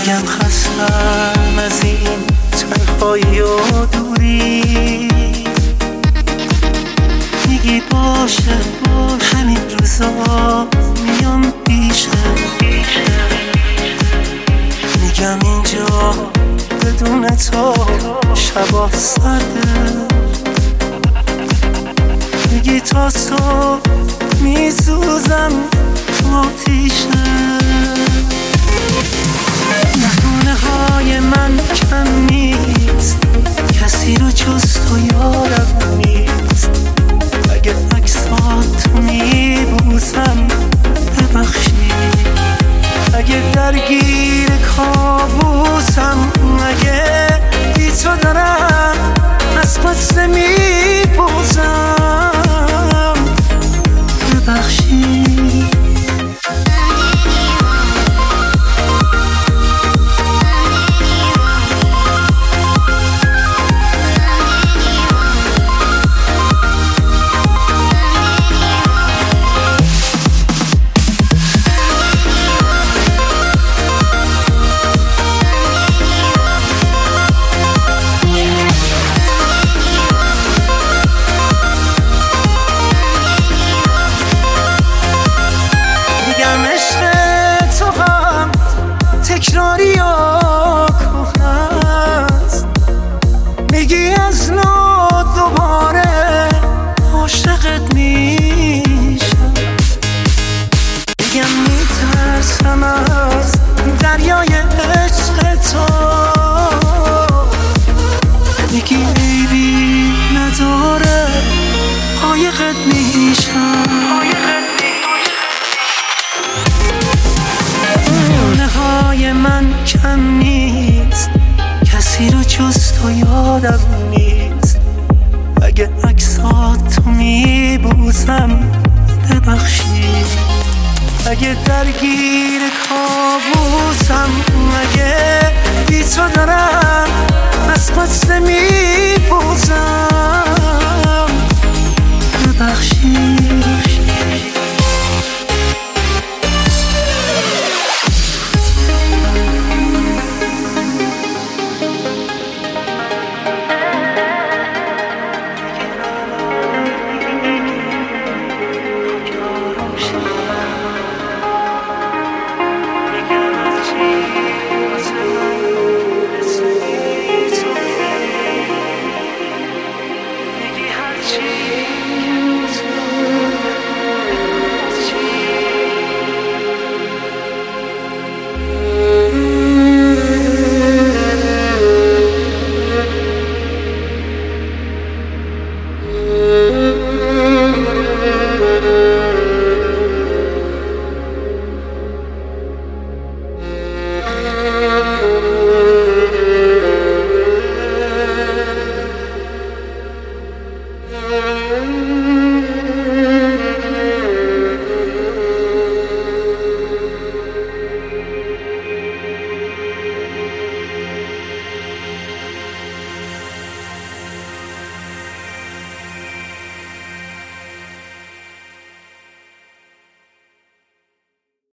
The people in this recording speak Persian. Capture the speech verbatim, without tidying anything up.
میگم خستم از این تنهایی و دوری، میگی باشه همین روزا میام پیشه، میگم اینجا بدون تو شبا سرده، میگی تا صبح میسوزم تو آتیشه. نهونه های من کم نیست، کسی رو جز تو یادم نیست، اگه عکساتو میبوسم ببخشی، اگه درگیر کابوسم، اگه بی تو دارم از قصه میپوزم ببخشی. تکراری و کهنه است، میگی از نو دوباره عاشقت میشم، میگم میترسم از دریای عشق تو، میگی عیبی نداره قایقت میشم، های من کم نیست، کسی رو جز تو یادم نیست، اگه عکساتو میبوسم ببخشی، اگه درگیر کابوسم، اگه بی تو دارم از قصه میپوزم ببخشی.